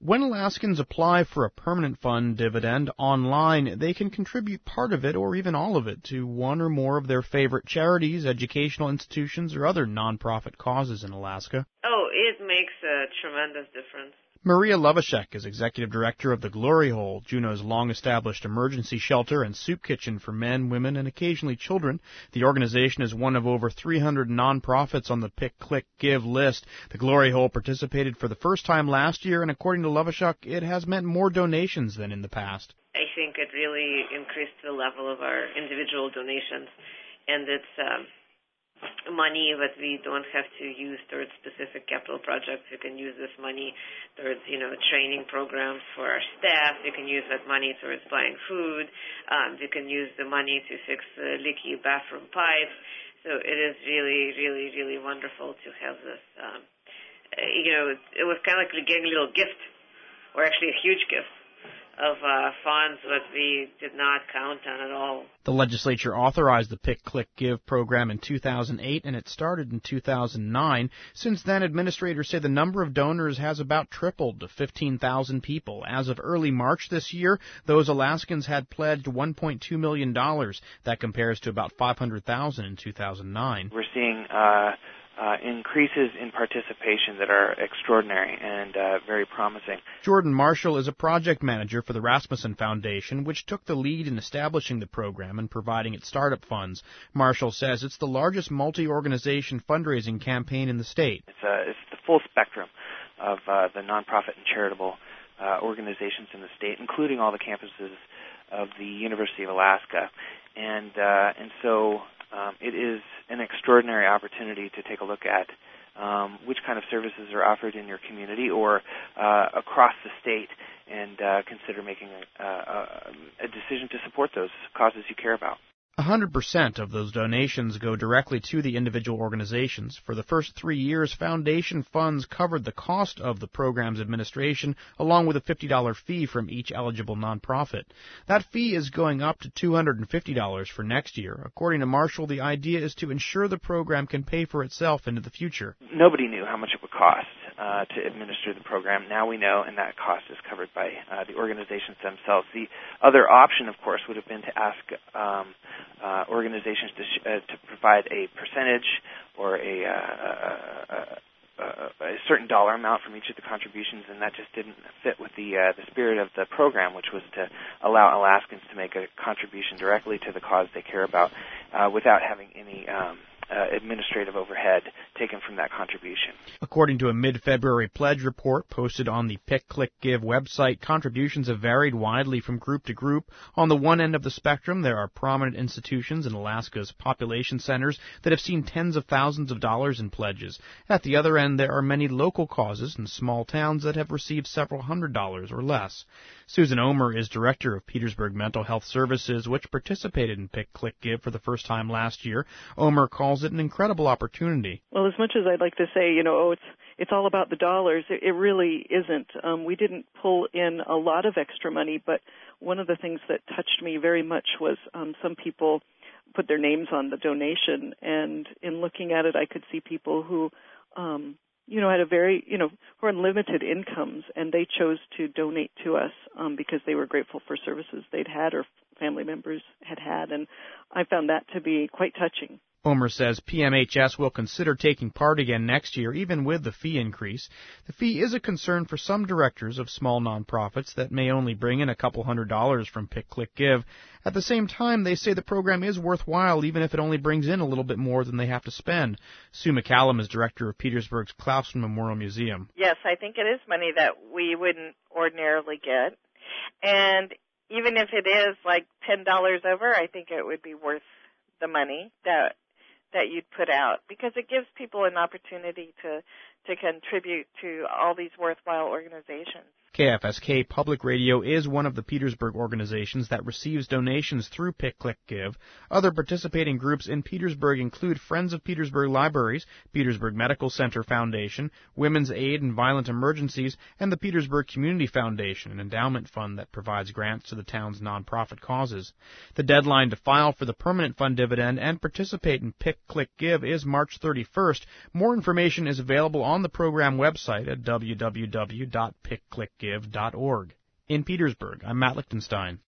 When Alaskans apply for a permanent fund dividend online, they can contribute part of it or even all of it to one or more of their favorite charities, educational institutions, or other nonprofit causes in Alaska. Oh, it makes a tremendous difference. Maria Lovashek is executive director of the Glory Hole, Juneau's long-established emergency shelter and soup kitchen for men, women, and occasionally children. The organization is one of over 300 nonprofits on the Pick, Click, Give list. The Glory Hole participated for the first time last year, and according to Lovashek, it has meant more donations than in the past. I think it really increased the level of our individual donations, and it's money that we don't have to use towards specific capital projects. We can use this money towards, training programs for our staff. We can use that money towards buying food. We can use the money to fix the leaky bathroom pipes. So it is really, really, really wonderful to have this. It was kind of like getting a little gift, or actually a huge gift, of funds that we did not count on at all. The legislature authorized the Pick, Click, Give program in 2008, and it started in 2009. Since then, administrators say the number of donors has about tripled to 15,000 people. As of early March this year, those Alaskans had pledged $1.2 million. That compares to about $500,000 in 2009. We're seeing increases in participation that are extraordinary and very promising. Jordan Marshall is a project manager for the Rasmussen Foundation, which took the lead in establishing the program and providing its startup funds. Marshall says it's the largest multi-organization fundraising campaign in the state. It's the full spectrum of the nonprofit and charitable organizations in the state, including all the campuses of the University of Alaska. And so it is an extraordinary opportunity to take a look at which kind of services are offered in your community or across the state, and consider making a decision to support those causes you care about. 100% of those donations go directly to the individual organizations. For the first 3 years, foundation funds covered the cost of the program's administration, along with a $50 fee from each eligible nonprofit. That fee is going up to $250 for next year. According to Marshall, the idea is to ensure the program can pay for itself into the future. Nobody knew how much it would cost to administer the program. Now we know, and that cost is covered by the organizations themselves. The other option, of course, would have been to ask organizations to provide a percentage or a certain dollar amount from each of the contributions, and that just didn't fit with the spirit of the program, which was to allow Alaskans to make a contribution directly to the cause they care about without having any administrative overhead taken from that contribution. According to a mid-February pledge report posted on the Pick, Click, Give website, contributions have varied widely from group to group. On the one end of the spectrum, there are prominent institutions in Alaska's population centers that have seen tens of thousands of dollars in pledges. At the other end, there are many local causes in small towns that have received several $100s or less. Susan Omer is director of Petersburg Mental Health Services, which participated in Pick, Click, Give for the first time last year. Omer calls it an incredible opportunity. Well, as much as I'd like to say, it's all about the dollars, it really isn't. We didn't pull in a lot of extra money, but one of the things that touched me very much was some people put their names on the donation, and in looking at it, I could see people who had a very, who are limited incomes, and they chose to donate to us because they were grateful for services they'd had or family members had had, and I found that to be quite touching. Omer says PMHS will consider taking part again next year, even with the fee increase. The fee is a concern for some directors of small nonprofits that may only bring in a couple $100s from Pick, Click, Give. At the same time, they say the program is worthwhile, even if it only brings in a little bit more than they have to spend. Sue McCallum is director of Petersburg's Claflin Memorial Museum. Yes, I think it is money that we wouldn't ordinarily get. And even if it is like $10 over, I think it would be worth the money that you'd put out, because it gives people an opportunity to contribute to all these worthwhile organizations. KFSK Public Radio is one of the Petersburg organizations that receives donations through Pick, Click, Give. Other participating groups in Petersburg include Friends of Petersburg Libraries, Petersburg Medical Center Foundation, Women's Aid and Violent Emergencies, and the Petersburg Community Foundation, an endowment fund that provides grants to the town's nonprofit causes. The deadline to file for the permanent fund dividend and participate in Pick, Click, Give is March 31st. More information is available on the program website at www.pickclickgive.org. pickclickgive.org. In Petersburg, I'm Matt Lichtenstein.